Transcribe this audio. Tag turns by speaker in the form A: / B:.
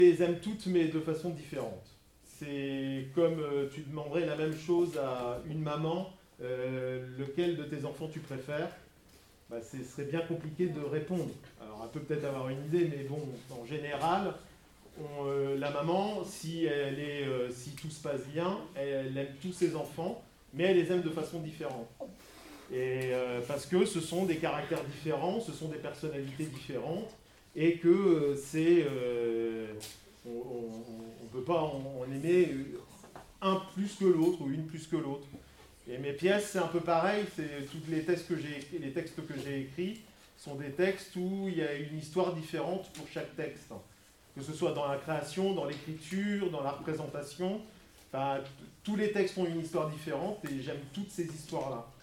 A: les aime toutes, mais de façon différente. C'est comme tu demanderais la même chose à une maman, lequel de tes enfants tu préfères, bah, ce serait bien compliqué de répondre. Alors, elle peut peut-être avoir une idée, mais bon, en général, la maman, si tout se passe bien, elle aime tous ses enfants, mais elle les aime de façon différente. Et parce que ce sont des caractères différents, ce sont des personnalités différentes, et que on ne peut pas en aimer un plus que l'autre ou une plus que l'autre. Et mes pièces, c'est un peu pareil. Tous les textes que j'ai écrits sont des textes où il y a une histoire différente pour chaque texte, que ce soit dans la création, dans l'écriture, dans la représentation. Enfin, tous les textes ont une histoire différente et j'aime toutes ces histoires-là.